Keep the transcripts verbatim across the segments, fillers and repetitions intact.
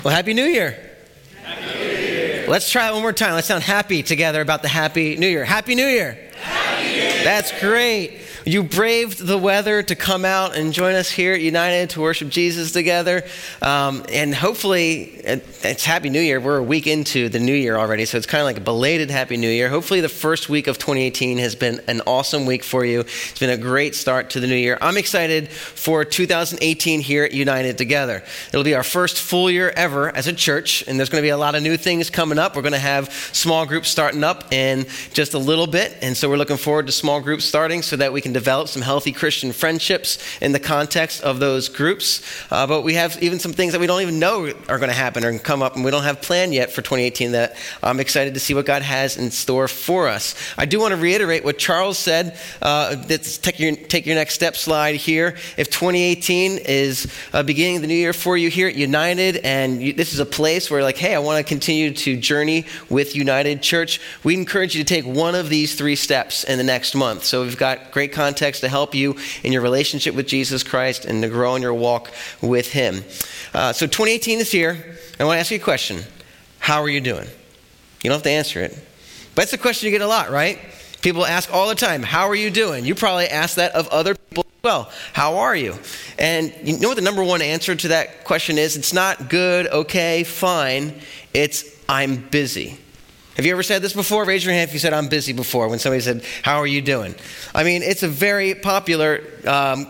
Well, Happy New Year. Happy New Year. Let's try it one more time. Let's sound happy together about the Happy New Year. Happy New Year. Happy New Year. That's great. You braved the weather to come out and join us here at United to worship Jesus together. Um, and hopefully, it's Happy New Year. We're a week into the new year already, so it's kind of like a belated Happy New Year. Hopefully the first week of twenty eighteen has been an awesome week for you. It's been a great start to the new year. I'm excited for two thousand eighteen here at United together. It'll be our first full year ever as a church, and there's going to be a lot of new things coming up. We're going to have small groups starting up in just a little bit, and so we're looking forward to small groups starting so that we can develop some healthy Christian friendships in the context of those groups. Uh, but we have even some things that we don't even know are going to happen or come up, and we don't have planned yet for twenty eighteen that I'm excited to see what God has in store for us. I do want to reiterate what Charles said. Uh, let's take your, take your next step slide here. If twenty eighteen is uh, beginning of the new year for you here at United, and you, this is a place where like, hey, I want to continue to journey with United Church, we encourage you to take one of these three steps in the next month. So we've got great context to help you in your relationship with Jesus Christ and to grow in your walk with him. Uh, so twenty eighteen is here. I want to ask you a question. How are you doing? You don't have to answer it. But it's a question you get a lot, right? People ask all the time, how are you doing? You probably ask that of other people as well. How are you? And you know what the number one answer to that question is? It's not good, okay, fine. It's I'm busy. Have you ever said this before? Raise your hand if you said I'm busy before when somebody said, how are you doing? I mean, it's a very popular um,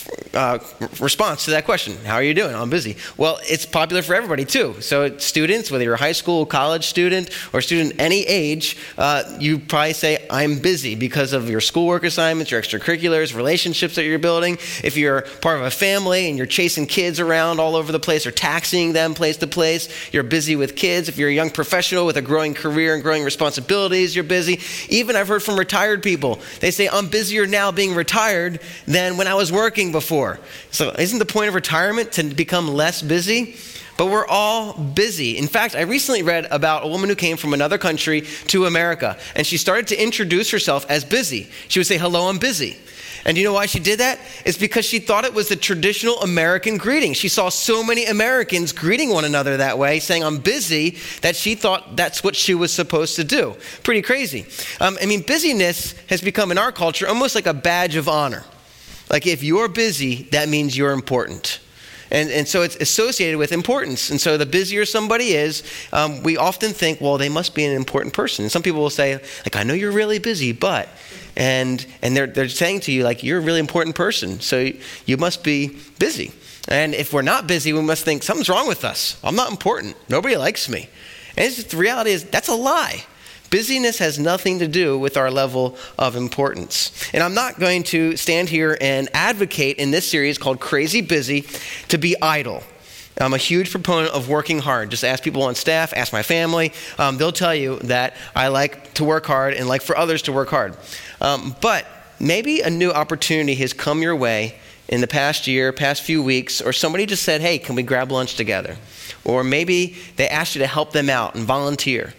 uh, response to that question. How are you doing? I'm busy. Well, it's popular for everybody too. So students, whether you're a high school, college student, or student any age, uh, you probably say, I'm busy because of your schoolwork assignments, your extracurriculars, relationships that you're building. If you're part of a family and you're chasing kids around all over the place or taxiing them place to place, you're busy with kids. If you're a young professional with a growing career and growing responsibilities, you're busy. Even I've heard from retired people, they say, I'm busier now being retired than when I was working before. So isn't the point of retirement to become less busy? But we're all busy. In fact, I recently read about a woman who came from another country to America, and she started to introduce herself as busy. She would say, hello, I'm busy. And you know why she did that? It's because she thought it was the traditional American greeting. She saw so many Americans greeting one another that way, saying, I'm busy, that she thought that's what she was supposed to do. Pretty crazy. Um, I mean, busyness has become in our culture almost like a badge of honor. Like if you're busy, that means you're important. And and so it's associated with importance. And so the busier somebody is, um, we often think, well, they must be an important person. And some people will say, like, I know you're really busy, but, and and they're they're saying to you, like, you're a really important person, so you must be busy. And if we're not busy, we must think, something's wrong with us. I'm not important. Nobody likes me. And it's just, the reality is, that's a lie. Busyness has nothing to do with our level of importance. And I'm not going to stand here and advocate in this series called Crazy Busy to be idle. I'm a huge proponent of working hard. Just ask people on staff, ask my family. Um, they'll tell you that I like to work hard and like for others to work hard. Um, but maybe a new opportunity has come your way in the past year, past few weeks, or somebody just said, hey, can we grab lunch together? Or maybe they asked you to help them out and volunteer.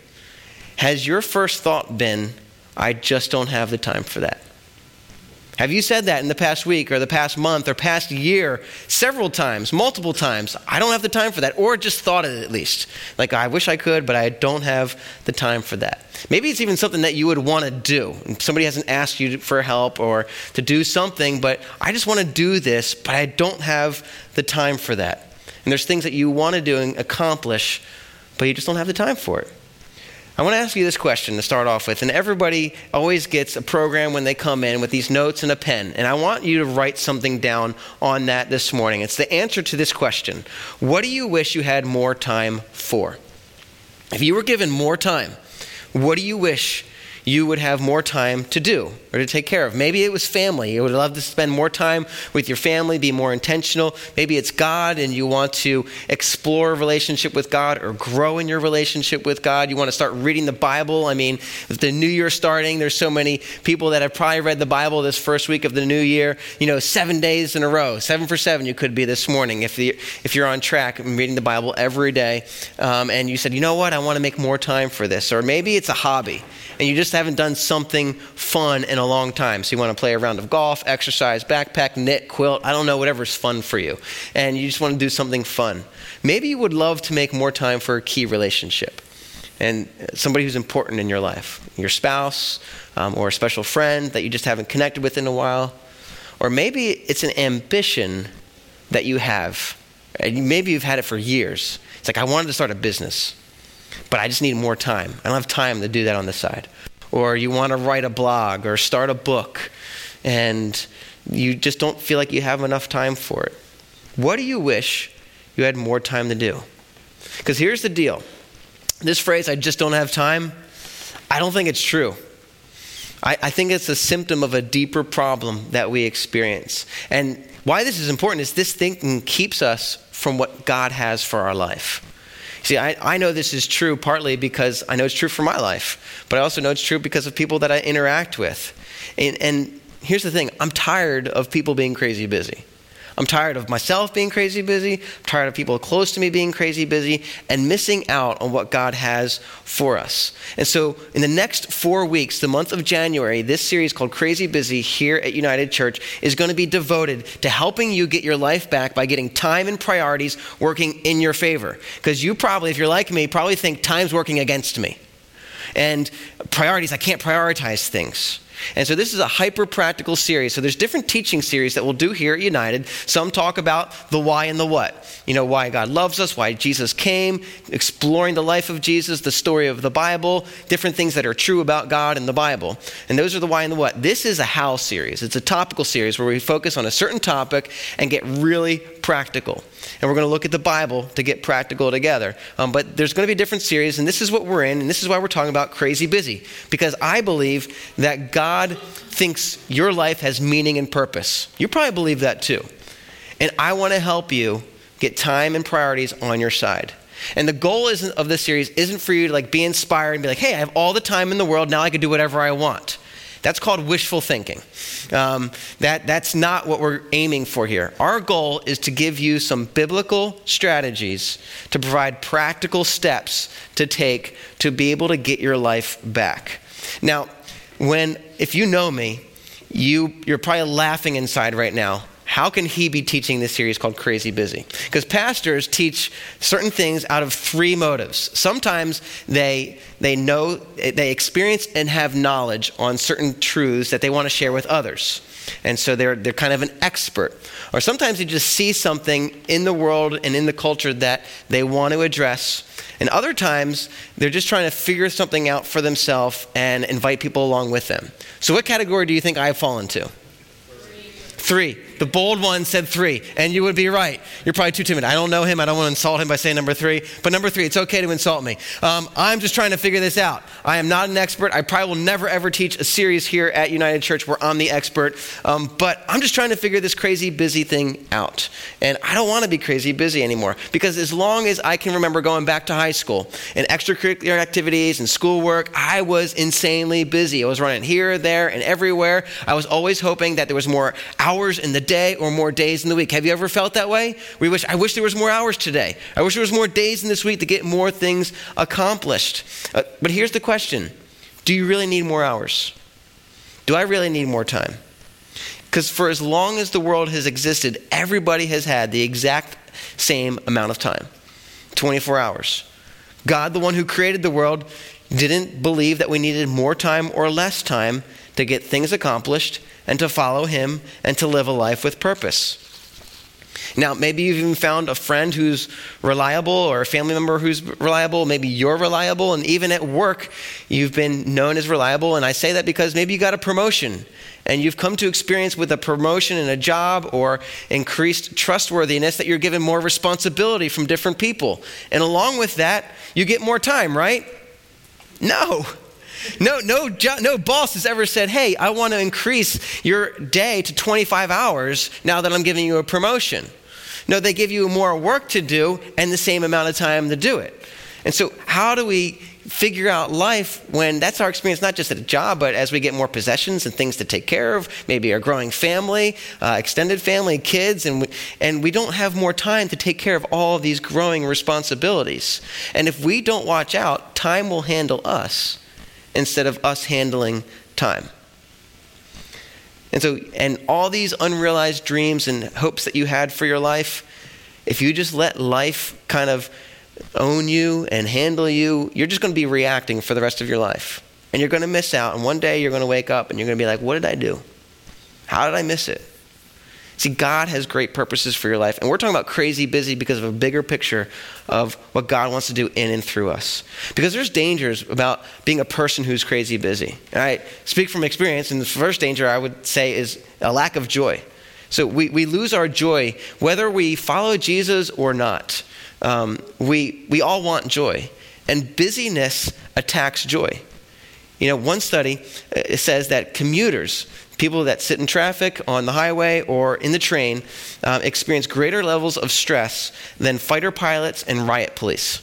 Has your first thought been, I just don't have the time for that? Have you said that in the past week or the past month or past year several times, multiple times? I don't have the time for that. Or just thought it at least. Like, I wish I could, but I don't have the time for that. Maybe it's even something that you would want to do. Somebody hasn't asked you for help or to do something, but I just want to do this, but I don't have the time for that. And there's things that you want to do and accomplish, but you just don't have the time for it. I want to ask you this question to start off with, and everybody always gets a program when they come in with these notes and a pen, and I want you to write something down on that this morning. It's the answer to this question. What do you wish you had more time for? If you were given more time, what do you wish you would have more time to do or to take care of? Maybe it was family. You would love to spend more time with your family, be more intentional. Maybe it's God and you want to explore a relationship with God or grow in your relationship with God. You want to start reading the Bible. I mean, with the new year starting, there's so many people that have probably read the Bible this first week of the new year, you know, seven days in a row. Seven for seven you could be this morning if the, if you're on track and reading the Bible every day. Um, and you said, you know what, I want to make more time for this. Or maybe it's a hobby and you just haven't done something fun in a long time. So you want to play a round of golf, exercise, backpack, knit, quilt, I don't know, whatever's fun for you. And you just want to do something fun. Maybe you would love to make more time for a key relationship and somebody who's important in your life, your spouse um, or a special friend that you just haven't connected with in a while. Or maybe it's an ambition that you have. And maybe you've had it for years. It's like, I wanted to start a business, but I just need more time. I don't have time to do that on the side. Or you want to write a blog or start a book, and you just don't feel like you have enough time for it. What do you wish you had more time to do? Because here's the deal. This phrase, I just don't have time, I don't think it's true. I, I think it's a symptom of a deeper problem that we experience. And why this is important is this thinking keeps us from what God has for our life. See, I, I know this is true partly because I know it's true for my life, but I also know it's true because of people that I interact with. And, and here's the thing, I'm tired of people being crazy busy. I'm tired of myself being crazy busy. I'm tired of people close to me being crazy busy and missing out on what God has for us. And so in the next four weeks, the month of January, this series called Crazy Busy here at United Church is going to be devoted to helping you get your life back by getting time and priorities working in your favor. Because you probably, if you're like me, probably think time's working against me. And priorities, I can't prioritize things. And so this is a hyper-practical series. So there's different teaching series that we'll do here at United. Some talk about the why and the what. You know, why God loves us, why Jesus came, exploring the life of Jesus, the story of the Bible, different things that are true about God in the Bible. And those are the why and the what. This is a how series. It's a topical series where we focus on a certain topic and get really practical. And we're going to look at the Bible to get practical together. Um, but there's going to be a different series, and this is what we're in, and this is why we're talking about Crazy Busy. Because I believe that God thinks your life has meaning and purpose. You probably believe that too. And I want to help you get time and priorities on your side. And the goal isn't, of this series isn't for you to like be inspired and be like, hey, I have all the time in the world, now I can do whatever I want. That's called wishful thinking. Um, that, that's not what we're aiming for here. Our goal is to give you some biblical strategies to provide practical steps to take to be able to get your life back. Now, when if you know me, you, you're probably laughing inside right now. How can he be teaching this series called Crazy Busy? Because pastors teach certain things out of three motives. Sometimes they they know, they experience and have knowledge on certain truths that they want to share with others. And so they're they're kind of an expert. Or sometimes they just see something in the world and in the culture that they want to address. And other times they're just trying to figure something out for themselves and invite people along with them. So what category do you think I fall into? Three. The bold one said three, and you would be right. You're probably too timid. I don't know him. I don't want to insult him by saying number three. But number three, it's okay to insult me. Um, I'm just trying to figure this out. I am not an expert. I probably will never, ever teach a series here at United Church where I'm the expert. Um, but I'm just trying to figure this crazy busy thing out. And I don't want to be crazy busy anymore. Because as long as I can remember going back to high school and extracurricular activities and schoolwork, I was insanely busy. I was running here, there, and everywhere. I was always hoping that there was more hours in the day or more days in the week. Have you ever felt that way? We wish, I wish there was more hours today. I wish there was more days in this week to get more things accomplished. Uh, but here's the question. Do you really need more hours? Do I really need more time? Because for as long as the world has existed, everybody has had the exact same amount of time. twenty-four hours. God, the one who created the world, didn't believe that we needed more time or less time to get things accomplished and to follow him and to live a life with purpose. Now, maybe you've even found a friend who's reliable or a family member who's reliable. Maybe you're reliable, and even at work, you've been known as reliable. And I say that because maybe you got a promotion and you've come to experience with a promotion in a job or increased trustworthiness that you're given more responsibility from different people. And along with that, you get more time, right? No. No, no, no boss has ever said, hey, I want to increase your day to twenty-five hours now that I'm giving you a promotion. No, they give you more work to do and the same amount of time to do it. And so how do we figure out life when that's our experience, not just at a job, but as we get more possessions and things to take care of, maybe a growing family, uh, extended family, kids, and we, and we don't have more time to take care of all of these growing responsibilities. And if we don't watch out, time will handle us. instead of us handling time. And so, and all these unrealized dreams and hopes that you had for your life, if you just let life kind of own you and handle you, you're just going to be reacting for the rest of your life. And you're going to miss out. And one day you're going to wake up and you're going to be like, what did I do? How did I miss it? See, God has great purposes for your life. And we're talking about crazy busy because of a bigger picture of what God wants to do in and through us. Because there's dangers about being a person who's crazy busy. And I speak from experience, and the first danger I would say is a lack of joy. So we, we lose our joy whether we follow Jesus or not. Um, we, we all want joy. And busyness attacks joy. You know, one study uh, says that commuters, people that sit in traffic on the highway or in the train, uh, experience greater levels of stress than fighter pilots and riot police.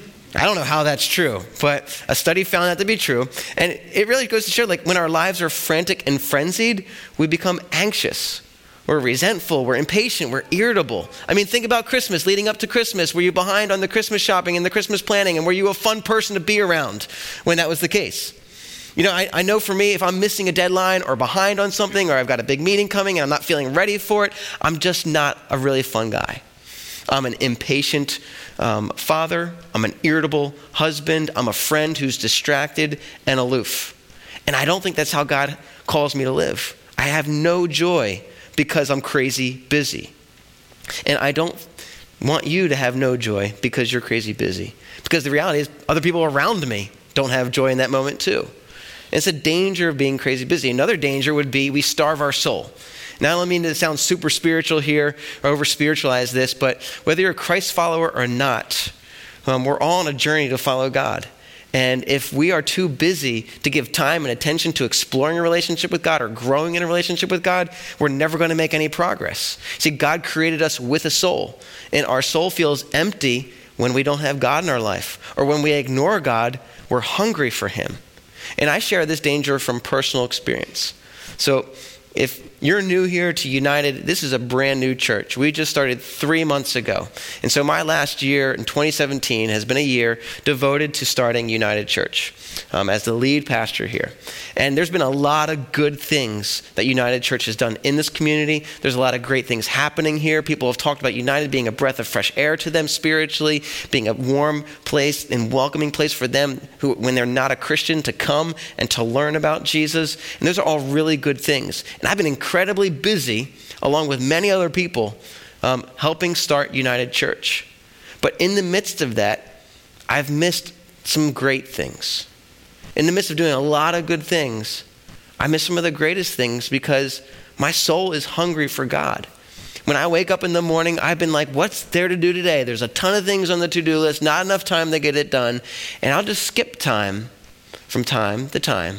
I don't know how that's true, but a study found that to be true. And it really goes to show, like, when our lives are frantic and frenzied, we become anxious. We're resentful, we're impatient, we're irritable. I mean, think about Christmas, leading up to Christmas. Were you behind on the Christmas shopping and the Christmas planning? And were you a fun person to be around when that was the case? You know, I, I know for me, if I'm missing a deadline or behind on something, or I've got a big meeting coming and I'm not feeling ready for it, I'm just not a really fun guy. I'm an impatient um, father. I'm an irritable husband. I'm a friend who's distracted and aloof. And I don't think that's how God calls me to live. I have no joy because I'm crazy busy. And I don't want you to have no joy because you're crazy busy. Because the reality is other people around me don't have joy in that moment too. It's a danger of being crazy busy. Another danger would be we starve our soul. Now, I don't mean to sound super spiritual here or over-spiritualize this, but whether you're a Christ follower or not, um, we're all on a journey to follow God. And if we are too busy to give time and attention to exploring a relationship with God or growing in a relationship with God, we're never going to make any progress. See, God created us with a soul, and our soul feels empty when we don't have God in our life, or when we ignore God, we're hungry for Him. And I share this danger from personal experience. So if you're new here to United, this is a brand new church. We just started three months ago. And so my last year in twenty seventeen has been a year devoted to starting United Church um, as the lead pastor here. And there's been a lot of good things that United Church has done in this community. There's a lot of great things happening here. People have talked about United being a breath of fresh air to them spiritually, being a warm place and welcoming place for them who, when they're not a Christian, to come and to learn about Jesus. And those are all really good things. And I've been incredibly busy, along with many other people, um, helping start United Church. But in the midst of that, I've missed some great things. In the midst of doing a lot of good things, I miss some of the greatest things because my soul is hungry for God. When I wake up in the morning, I've been like, what's there to do today? There's a ton of things on the to-do list, not enough time to get it done. And I'll just skip time from time to time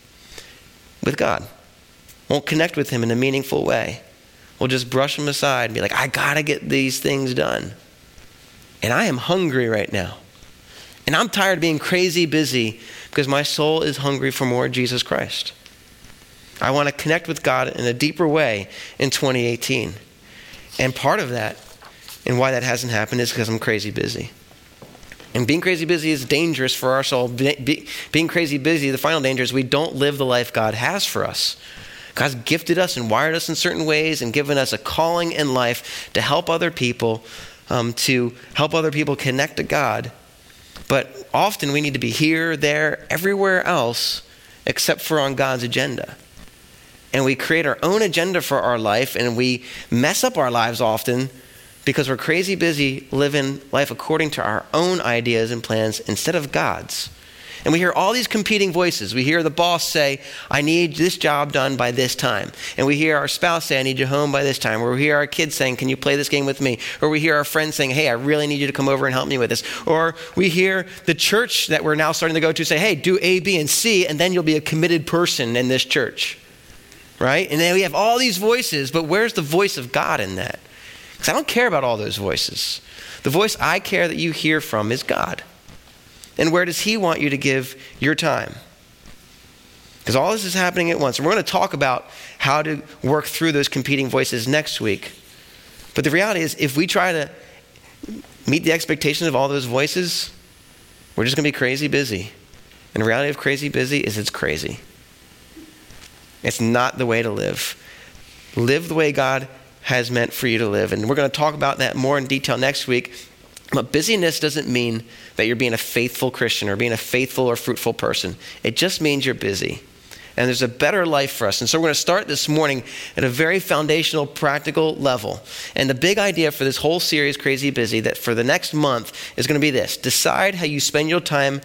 with God. Won't connect with Him in a meaningful way. We'll just brush Him aside and be like, I gotta get these things done. And I am hungry right now. And I'm tired of being crazy busy because my soul is hungry for more Jesus Christ. I want to connect with God in a deeper way in twenty eighteen. And part of that, and why that hasn't happened, is because I'm crazy busy. And being crazy busy is dangerous for our soul. Be, be, being crazy busy, the final danger is we don't live the life God has for us. God's gifted us and wired us in certain ways and given us a calling in life to help other people, um, to help other people connect to God. But often we need to be here, there, everywhere else except for on God's agenda. And we create our own agenda for our life, and we mess up our lives often because we're crazy busy living life according to our own ideas and plans instead of God's. And we hear all these competing voices. We hear the boss say, I need this job done by this time. And we hear our spouse say, I need you home by this time. Or we hear our kids saying, can you play this game with me? Or we hear our friends saying, hey, I really need you to come over and help me with this. Or we hear the church that we're now starting to go to say, hey, do A, B, and C, and then you'll be a committed person in this church. Right? And then we have all these voices, but where's the voice of God in that? Because I don't care about all those voices. The voice I care that you hear from is God. And where does He want you to give your time? Because all this is happening at once. And we're going to talk about how to work through those competing voices next week. But the reality is, if we try to meet the expectations of all those voices, we're just going to be crazy busy. And the reality of crazy busy is it's crazy. It's not the way to live. Live the way God has meant for you to live. And we're going to talk about that more in detail next week. But busyness doesn't mean that you're being a faithful Christian or being a faithful or fruitful person. It just means you're busy. And there's a better life for us. And so we're going to start this morning at a very foundational, practical level. And the big idea for this whole series, Crazy Busy, that for the next month is going to be this. Decide how you spend your time,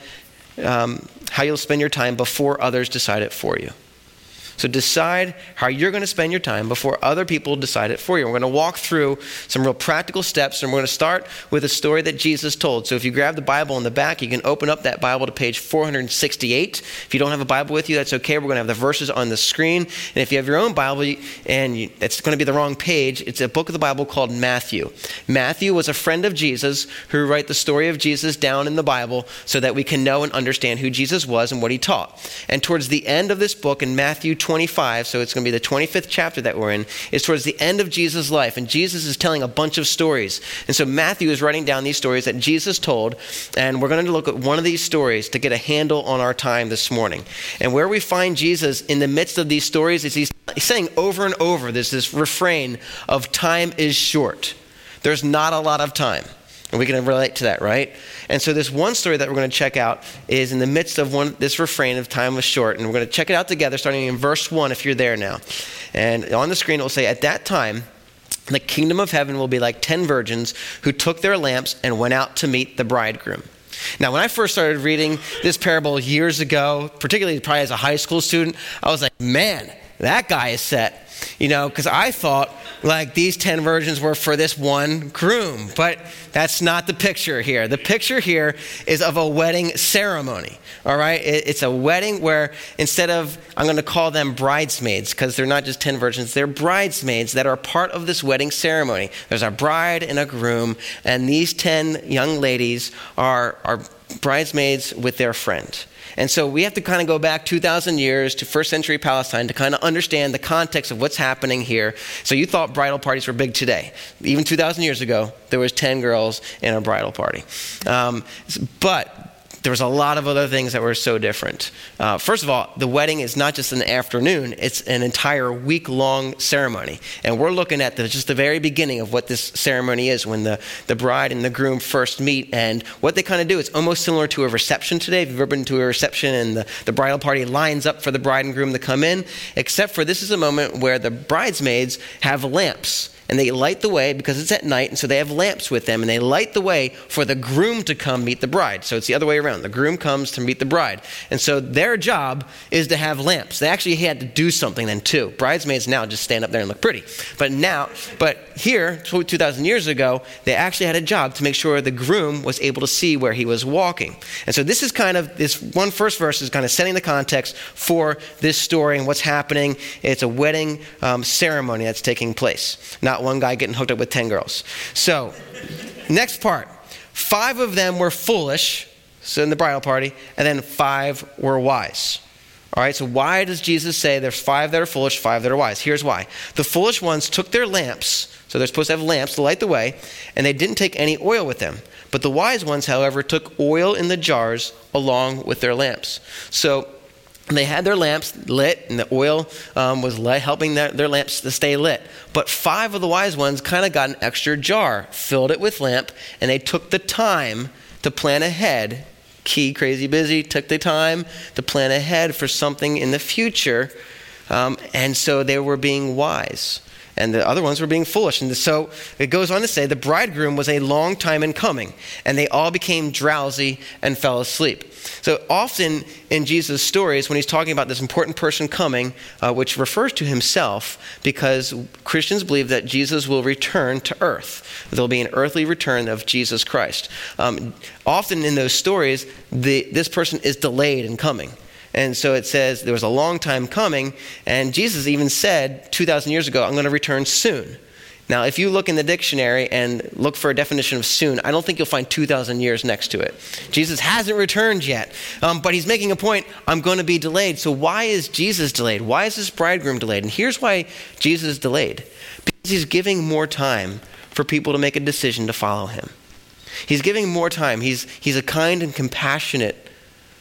um, how you'll spend your time before others decide it for you. So decide how you're going to spend your time before other people decide it for you. We're going to walk through some real practical steps, and we're going to start with a story that Jesus told. So if you grab the Bible in the back, you can open up that Bible to page four hundred sixty-eight. If you don't have a Bible with you, that's okay. We're going to have the verses on the screen. And if you have your own Bible, and you, it's going to be the wrong page, it's a book of the Bible called Matthew. Matthew was a friend of Jesus who wrote the story of Jesus down in the Bible so that we can know and understand who Jesus was and what he taught. And towards the end of this book in Matthew twenty-five, so it's going to be the twenty-fifth chapter that we're in, is towards the end of Jesus' life. And Jesus is telling a bunch of stories. And so Matthew is writing down these stories that Jesus told. And we're going to look at one of these stories to get a handle on our time this morning. And where we find Jesus in the midst of these stories is he's saying over and over, there's this refrain of time is short. There's not a lot of time. And we can relate to that, right? And so this one story that we're going to check out is in the midst of one this refrain of time was short. And we're going to check it out together starting in verse one if you're there now. And on the screen it will say, at that time, the kingdom of heaven will be like ten virgins who took their lamps and went out to meet the bridegroom. Now, when I first started reading this parable years ago, particularly probably as a high school student, I was like, man, that guy is set. You know, because I thought like these ten virgins were for this one groom, but that's not the picture here. The picture here is of a wedding ceremony, all right? It, it's a wedding where instead of, I'm going to call them bridesmaids because they're not just ten virgins, they're bridesmaids that are part of this wedding ceremony. There's a bride and a groom, and these ten young ladies are, are bridesmaids with their friend. And so we have to kind of go back two thousand years to first century Palestine to kind of understand the context of what's happening here. So you thought bridal parties were big today. Even two thousand years ago, there was ten girls in a bridal party. Um, but there was a lot of other things that were so different. Uh, first of all, the wedding is not just an afternoon, it's an entire week-long ceremony. And we're looking at the, just the very beginning of what this ceremony is when the, the bride and the groom first meet. And what they kind of do, it's almost similar to a reception today. If you've ever been to a reception and the, the bridal party lines up for the bride and groom to come in, except for this is a moment where the bridesmaids have lamps. And they light the way because it's at night, and so they have lamps with them, and they light the way for the groom to come meet the bride. So it's the other way around. The groom comes to meet the bride. And so their job is to have lamps. They actually had to do something then too. Bridesmaids now just stand up there and look pretty. But now, but here, two thousand years ago, they actually had a job to make sure the groom was able to see where he was walking. And so this is kind of, this one first verse is kind of setting the context for this story and what's happening. It's a wedding um, ceremony that's taking place. Not one guy getting hooked up with ten girls. So, next part. Five of them were foolish, so in the bridal party, and then five were wise. All right, so why does Jesus say there's five that are foolish, five that are wise? Here's why. The foolish ones took their lamps, so they're supposed to have lamps to light the way, and they didn't take any oil with them. But the wise ones, however, took oil in the jars along with their lamps. So, they had their lamps lit, and the oil um, was lit, helping their, their lamps to stay lit. But five of the wise ones kind of got an extra jar, filled it with lamp, and they took the time to plan ahead. Key, crazy busy, took the time to plan ahead for something in the future. Um, and so they were being wise. And the other ones were being foolish. And so it goes on to say, the bridegroom was a long time in coming, and they all became drowsy and fell asleep. So often in Jesus' stories, when he's talking about this important person coming, uh, which refers to himself, because Christians believe that Jesus will return to earth. There'll be an earthly return of Jesus Christ. Um, often in those stories, the, this person is delayed in coming. And so it says there was a long time coming, and Jesus even said two thousand years ago, I'm going to return soon. Now, if you look in the dictionary and look for a definition of soon, I don't think you'll find two thousand years next to it. Jesus hasn't returned yet, um, but he's making a point, I'm going to be delayed. So why is Jesus delayed? Why is this bridegroom delayed? And here's why Jesus is delayed. Because he's giving more time for people to make a decision to follow him. He's giving more time. He's, he's a kind and compassionate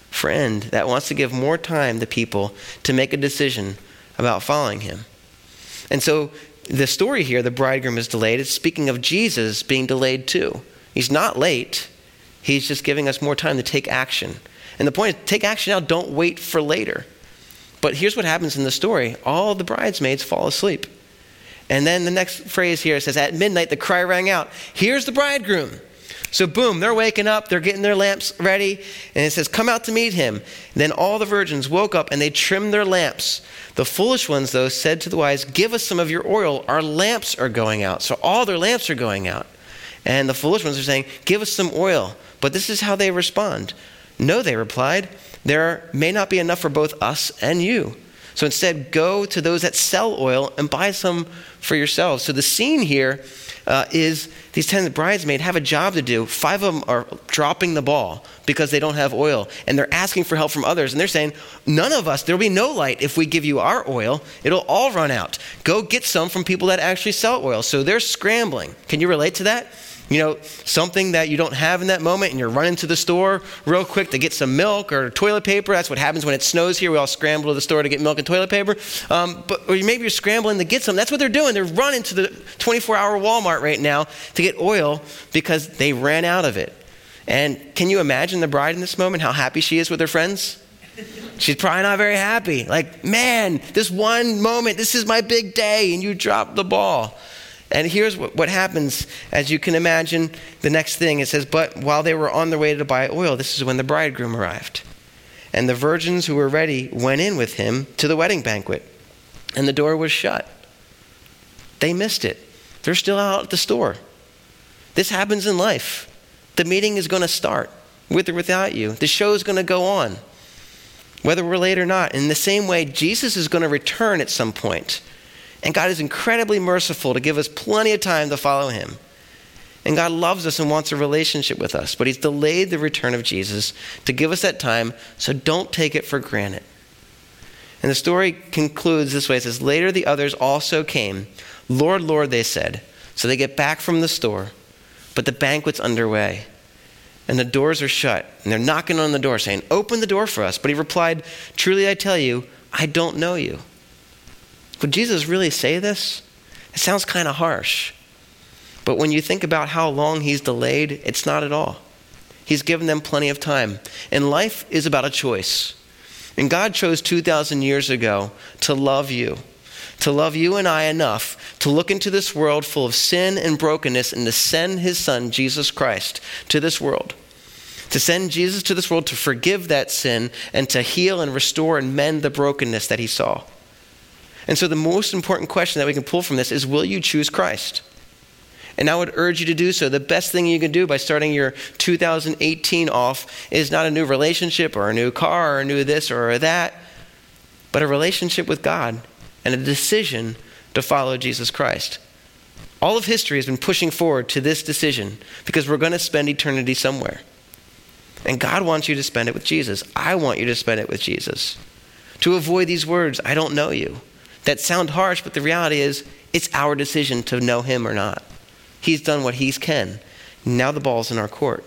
friend that wants to give more time to people to make a decision about following him. And so the story here, the bridegroom is delayed, is speaking of Jesus being delayed too. He's not late. He's just giving us more time to take action. And the point is, take action now, don't wait for later. But here's what happens in the story. All the bridesmaids fall asleep. And then the next phrase here says, at midnight, the cry rang out, here's the bridegroom. So boom, they're waking up, they're getting their lamps ready, and it says, come out to meet him. And then all the virgins woke up and they trimmed their lamps. The foolish ones, though, said to the wise, give us some of your oil, our lamps are going out. So all their lamps are going out. And the foolish ones are saying, give us some oil. But this is how they respond. No, they replied, there may not be enough for both us and you. So instead, go to those that sell oil and buy some for yourselves. So the scene here uh, is these ten bridesmaids have a job to do. Five of them are dropping the ball because they don't have oil. And they're asking for help from others. And they're saying, none of us, there'll be no light if we give you our oil. It'll all run out. Go get some from people that actually sell oil. So they're scrambling. Can you relate to that? You know, something that you don't have in that moment and you're running to the store real quick to get some milk or toilet paper. That's what happens when it snows here. We all scramble to the store to get milk and toilet paper. Um, but or maybe you're scrambling to get some. That's what they're doing. They're running to the twenty-four hour Walmart right now to get oil because they ran out of it. And can you imagine the bride in this moment, how happy she is with her friends? She's probably not very happy. Like, man, this one moment, this is my big day, and you dropped the ball. And here's what, what happens, as you can imagine, the next thing. It says, but while they were on their way to buy oil, this is when the bridegroom arrived. And the virgins who were ready went in with him to the wedding banquet. And the door was shut. They missed it. They're still out at the store. This happens in life. The meeting is going to start, with or without you. The show is going to go on, whether we're late or not. In the same way, Jesus is going to return at some point. And God is incredibly merciful to give us plenty of time to follow him. And God loves us and wants a relationship with us. But he's delayed the return of Jesus to give us that time, so don't take it for granted. And the story concludes this way. It says, later the others also came. Lord, Lord, they said. So they get back from the store, but the banquet's underway. And the doors are shut. And they're knocking on the door saying, open the door for us. But he replied, truly I tell you, I don't know you. Would Jesus really say this? It sounds kind of harsh. But when you think about how long he's delayed, it's not at all. He's given them plenty of time. And life is about a choice. And God chose two thousand years ago to love you. To love you and I enough to look into this world full of sin and brokenness and to send his son, Jesus Christ, to this world. To send Jesus to this world to forgive that sin and to heal and restore and mend the brokenness that he saw. And so the most important question that we can pull from this is, will you choose Christ? And I would urge you to do so. The best thing you can do by starting your two thousand eighteen off is not a new relationship or a new car or a new this or that, but a relationship with God and a decision to follow Jesus Christ. All of history has been pushing forward to this decision because we're going to spend eternity somewhere. And God wants you to spend it with Jesus. I want you to spend it with Jesus. To avoid these words, I don't know you, that sound harsh, but the reality is it's our decision to know him or not. He's done what he can. Now the ball's in our court.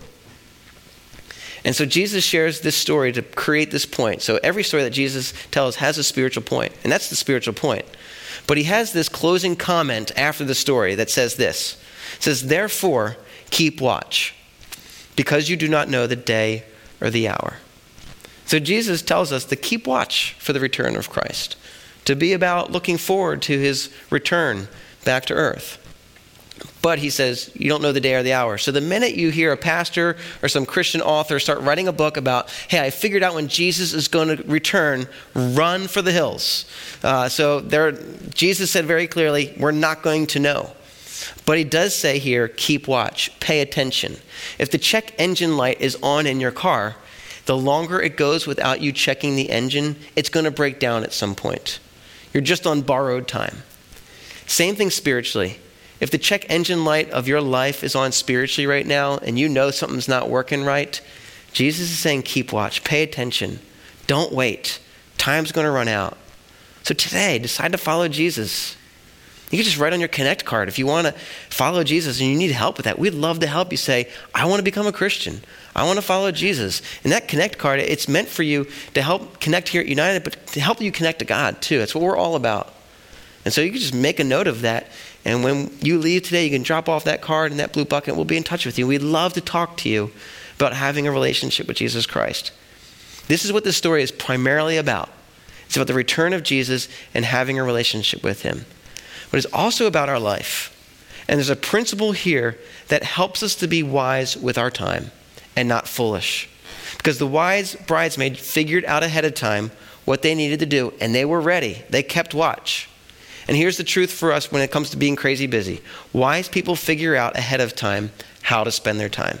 And so Jesus shares this story to create this point. So every story that Jesus tells has a spiritual point, and that's the spiritual point. But he has this closing comment after the story that says this. It says, therefore, keep watch, because you do not know the day or the hour. So Jesus tells us to keep watch for the return of Christ, to be about looking forward to his return back to earth. But he says, you don't know the day or the hour. So the minute you hear a pastor or some Christian author start writing a book about, hey, I figured out when Jesus is going to return, run for the hills. Uh, so there, Jesus said very clearly, we're not going to know. But he does say here, keep watch, pay attention. If the check engine light is on in your car, the longer it goes without you checking the engine, it's going to break down at some point. You're just on borrowed time. Same thing spiritually. If the check engine light of your life is on spiritually right now and you know something's not working right, Jesus is saying keep watch, pay attention. Don't wait. Time's going to run out. So today, decide to follow Jesus. You can just write on your Connect card. If you want to follow Jesus and you need help with that, we'd love to help you say, I want to become a Christian. I want to follow Jesus. And that Connect card, it's meant for you to help connect here at United, but to help you connect to God too. That's what we're all about. And so you can just make a note of that. And when you leave today, you can drop off that card in that blue bucket. We'll be in touch with you. We'd love to talk to you about having a relationship with Jesus Christ. This is what this story is primarily about. It's about the return of Jesus and having a relationship with him. But it's also about our life. And there's a principle here that helps us to be wise with our time and not foolish. Because the wise bridesmaid figured out ahead of time what they needed to do, and they were ready. They kept watch. And here's the truth for us when it comes to being crazy busy. Wise people figure out ahead of time how to spend their time.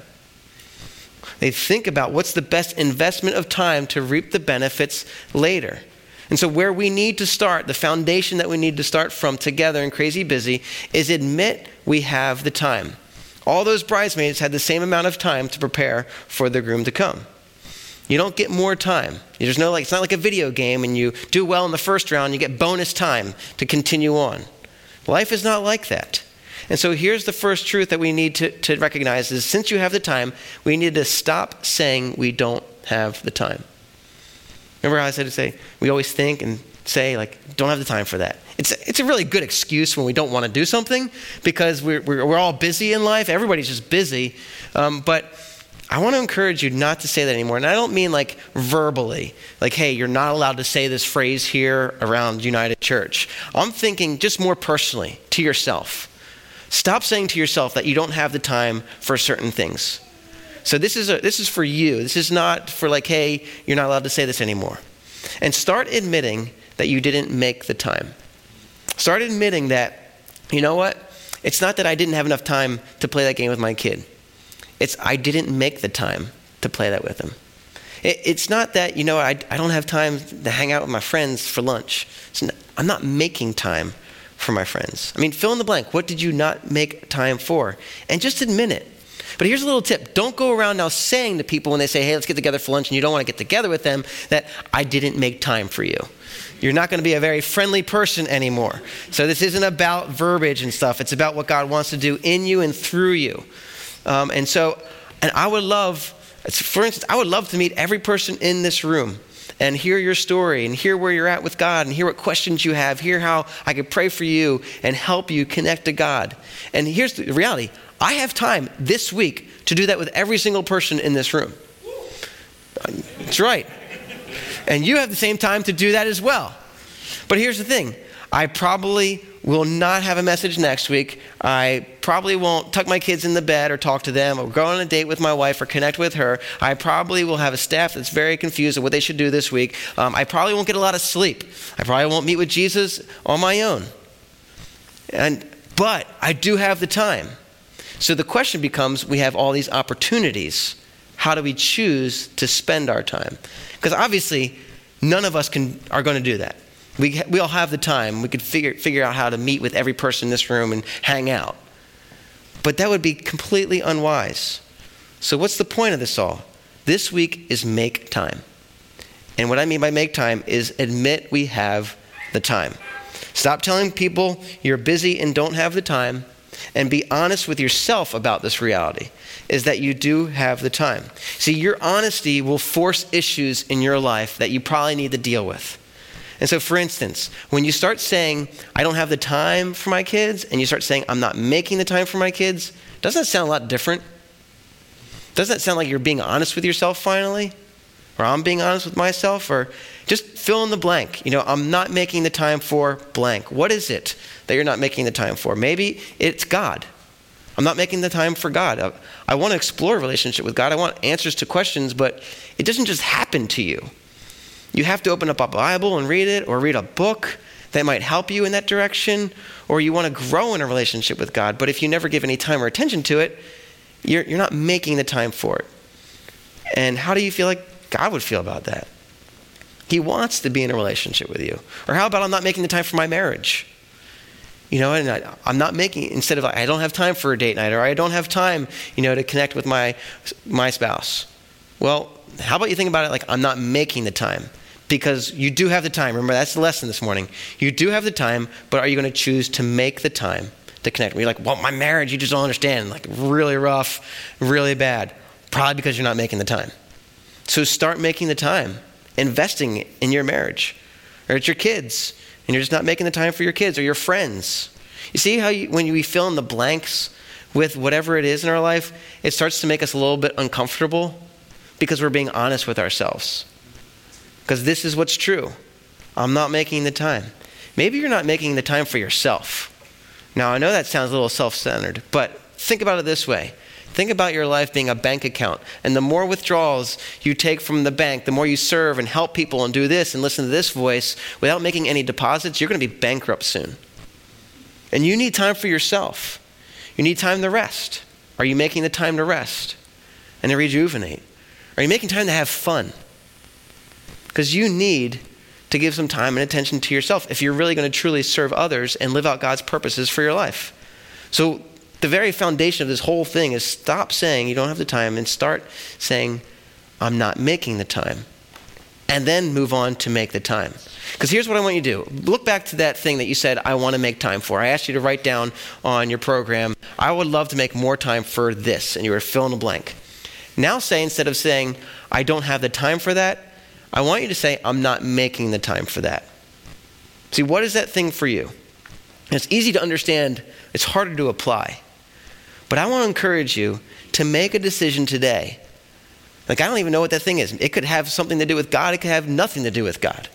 They think about what's the best investment of time to reap the benefits later. And so where we need to start, the foundation that we need to start from together in Crazy Busy is admit we have the time. All those bridesmaids had the same amount of time to prepare for the groom to come. You don't get more time. There's no like, it's not like a video game and you do well in the first round, you get bonus time to continue on. Life is not like that. And so here's the first truth that we need to, to recognize is since you have the time, we need to stop saying we don't have the time. Remember how I said to say, we always think and say, like, don't have the time for that. It's it's a really good excuse when we don't want to do something because we're, we're, we're all busy in life. Everybody's just busy. Um, but I want to encourage you not to say that anymore. And I don't mean like verbally, like, hey, you're not allowed to say this phrase here around United Church. I'm thinking just more personally to yourself. Stop saying to yourself that you don't have the time for certain things. So this is a, this is for you. This is not for like, hey, you're not allowed to say this anymore. And start admitting that you didn't make the time. Start admitting that, you know what? It's not that I didn't have enough time to play that game with my kid. It's I didn't make the time to play that with him. It, it's not that, you know, I, I don't have time to hang out with my friends for lunch. Not, I'm not making time for my friends. I mean, fill in the blank. What did you not make time for? And just admit it. But here's a little tip. Don't go around now saying to people when they say, hey, let's get together for lunch, and you don't want to get together with them, that I didn't make time for you. You're not going to be a very friendly person anymore. So this isn't about verbiage and stuff. It's about what God wants to do in you and through you. Um, and so, and I would love, for instance, I would love to meet every person in this room and hear your story and hear where you're at with God and hear what questions you have, hear how I could pray for you and help you connect to God. And here's the reality. I have time this week to do that with every single person in this room. That's right. And you have the same time to do that as well. But here's the thing. I probably will not have a message next week. I probably won't tuck my kids in the bed or talk to them or go on a date with my wife or connect with her. I probably will have a staff that's very confused of what they should do this week. Um, I probably won't get a lot of sleep. I probably won't meet with Jesus on my own. And but I do have the time. So the question becomes, we have all these opportunities. How do we choose to spend our time? Because obviously, none of us can are going to do that. We we all have the time. We could figure figure out how to meet with every person in this room and hang out. But that would be completely unwise. So what's the point of this all? This week is make time. And what I mean by make time is admit we have the time. Stop telling people you're busy and don't have the time. And be honest with yourself about this reality, is that you do have the time. See, your honesty will force issues in your life that you probably need to deal with. And so, for instance, when you start saying, I don't have the time for my kids, and you start saying, I'm not making the time for my kids, doesn't that sound a lot different? Doesn't that sound like you're being honest with yourself finally? Or I'm being honest with myself? Or just fill in the blank. You know, I'm not making the time for blank. What is it that you're not making the time for? Maybe it's God. I'm not making the time for God. I, I want to explore a relationship with God. I want answers to questions, but it doesn't just happen to you. You have to open up a Bible and read it, or read a book that might help you in that direction, or you want to grow in a relationship with God. But if you never give any time or attention to it, you're, you're not making the time for it. And how do you feel like God would feel about that? He wants to be in a relationship with you. Or how about I'm not making the time for my marriage? You know, and I, I'm not making, instead of like, I don't have time for a date night, or I don't have time, you know, to connect with my my spouse. Well, how about you think about it like I'm not making the time? Because you do have the time. Remember, that's the lesson this morning. You do have the time, but are you going to choose to make the time to connect? You're like, well, my marriage, you just don't understand. Like really rough, really bad. Probably because you're not making the time. So start making the time, investing in your marriage. Or it's your kids, and you're just not making the time for your kids or your friends. You see how you, when we fill in the blanks with whatever it is in our life, it starts to make us a little bit uncomfortable because we're being honest with ourselves. Because this is what's true. I'm not making the time. Maybe you're not making the time for yourself. Now, I know that sounds a little self-centered, but think about it this way. Think about your life being a bank account. And the more withdrawals you take from the bank, the more you serve and help people and do this and listen to this voice without making any deposits, you're going to be bankrupt soon. And you need time for yourself. You need time to rest. Are you making the time to rest and to rejuvenate? Are you making time to have fun? Because you need to give some time and attention to yourself if you're really going to truly serve others and live out God's purposes for your life. So the very foundation of this whole thing is stop saying you don't have the time and start saying, I'm not making the time. And then move on to make the time. Because here's what I want you to do. Look back to that thing that you said, I want to make time for. I asked you to write down on your program, I would love to make more time for this. And you were fill in the blank. Now say, instead of saying, I don't have the time for that, I want you to say, I'm not making the time for that. See, what is that thing for you? And it's easy to understand. It's harder to apply. But I want to encourage you to make a decision today. Like, I don't even know what that thing is. It could have something to do with God. It could have nothing to do with God.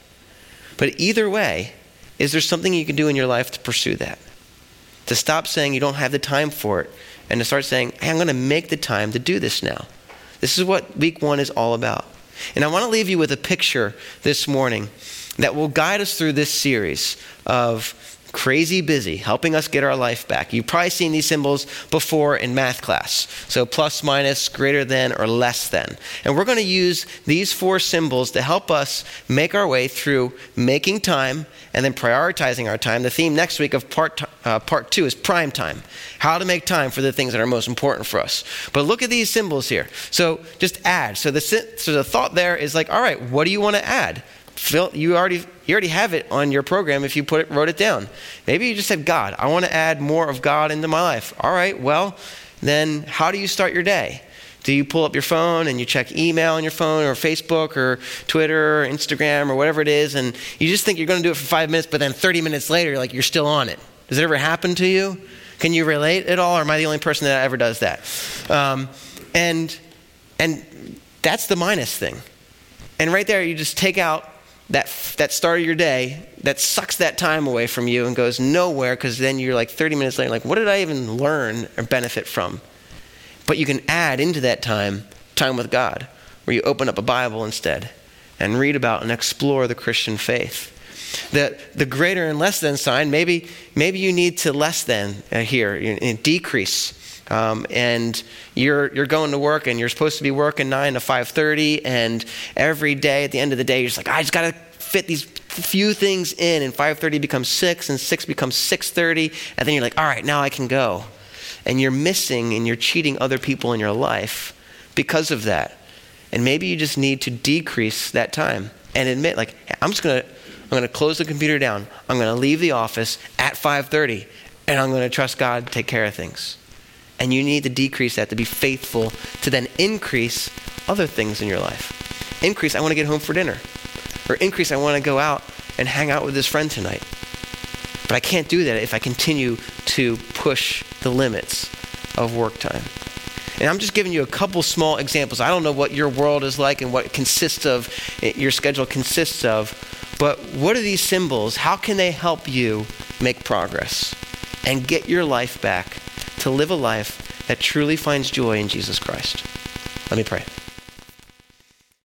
But either way, is there something you can do in your life to pursue that? To stop saying you don't have the time for it and to start saying, hey, I'm going to make the time to do this now. This is what week one is all about. And I want to leave you with a picture this morning that will guide us through this series of crazy busy, helping us get our life back. You've probably seen these symbols before in math class. So plus, minus, greater than, or less than. And we're going to use these four symbols to help us make our way through making time and then prioritizing our time. The theme next week of part, uh, part two is prime time. How to make time for the things that are most important for us. But look at these symbols here. So just add. So the, so the thought there is like, all right, what do you want to add? Phil, you already you already have it on your program if you put it wrote it down. Maybe you just said, God, I want to add more of God into my life. All right, well, then how do you start your day? Do you pull up your phone and you check email on your phone or Facebook or Twitter or Instagram or whatever it is, and you just think you're going to do it for five minutes, but then thirty minutes later, like you're still on it? Does it ever happen to you? Can you relate at all, or am I the only person that ever does that? Um, and and that's the minus thing. And right there, you just take out that that start of your day that sucks that time away from you and goes nowhere, because then you're like thirty minutes later, like, what did I even learn or benefit from? But you can add into that time, time with God, where you open up a Bible instead and read about and explore the Christian faith. The the greater and less than sign, maybe maybe you need to less than uh, here, you know, decrease. Um, and you're you're going to work and you're supposed to be working nine to five thirty, and every day at the end of the day you're just like, I just got to fit these few things in, and five thirty becomes six, and six becomes six thirty, and then you're like, all right, now I can go. And you're missing and you're cheating other people in your life because of that. And maybe you just need to decrease that time and admit, like, hey, I'm just gonna I'm gonna close the computer down. I'm gonna leave the office at five thirty, and I'm gonna trust God to take care of things. And you need to decrease that to be faithful to then increase other things in your life. Increase, I want to get home for dinner. Or increase, I want to go out and hang out with this friend tonight. But I can't do that if I continue to push the limits of work time. And I'm just giving you a couple small examples. I don't know what your world is like and what it consists of, your schedule consists of. But what are these symbols? How can they help you make progress and get your life back to live a life that truly finds joy in Jesus Christ? Let me pray.